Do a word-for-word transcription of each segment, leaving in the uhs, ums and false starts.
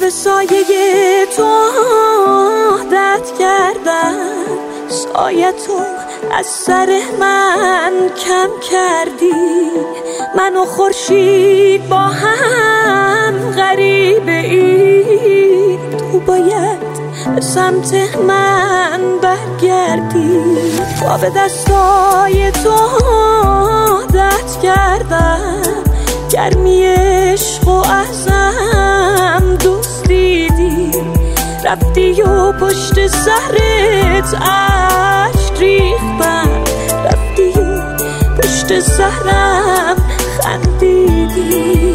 زیر سایه تو عادت کردم، سایه تو از سر من کم کردی. من و خورشید با هم غریبه ای، تو باید به سمت من برگردی. با به دستای تو عادت کردم، گرمی عشق و ازم دوست دیدی. رفتی و پشت سرت عشق ریختم، رفتی و پشت سرم خندیدی.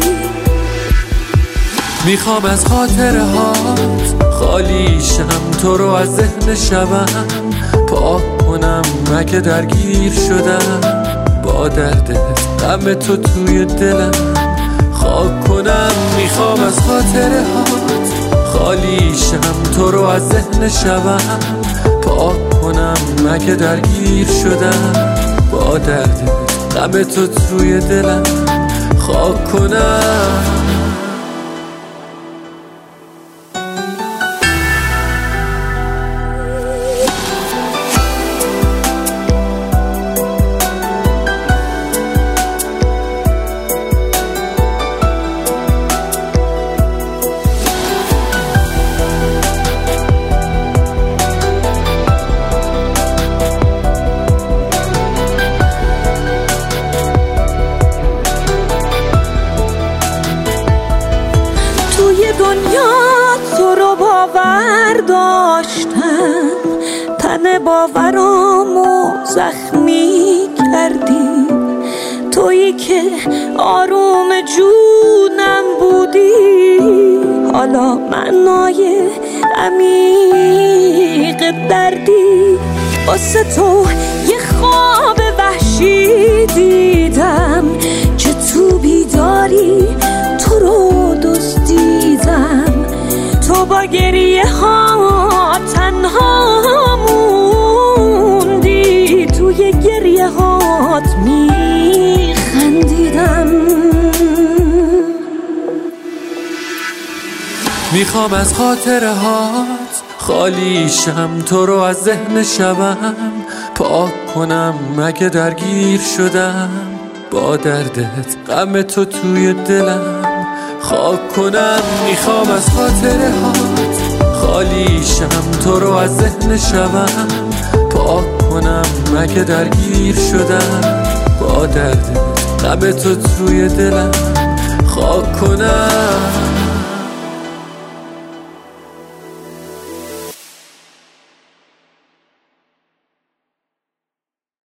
میخوام از خاطره هات خالیشم، تو رو از ذهن شبم پاک کنم. مگه درگیر شدم با دردت، غم تو توی دلم خاک کنم. میخوام از خاطره هات خالیشم، تو رو از ذهن شبم پاک کنم. مگه درگیر شدم با دردت، غم تو توی دلم خاک کنم. دنیا تو رو باور داشتم، تن باورامو زخمی کردی. تویی که آروم جونم بودی، حالا معنای عمیق دردی. واسه تو یه خواب وحشی دیدم که تو بیداری تو رو دزدیدم. تو با گریه ها تنها موندی، توی گریه هات میخندیدم. میخوام از خاطره هات خالیشم، تو رو از ذهن شبم پاک کنم. مگه درگیر شدم با دردت، غم تو توی دلم خاک کنم. میخوام از خاطره هات خالیشم، تو رو از ذهن شبم پاک کنم. مگه درگیر شدم با دردت، غم تو توی دلم خاک کنم.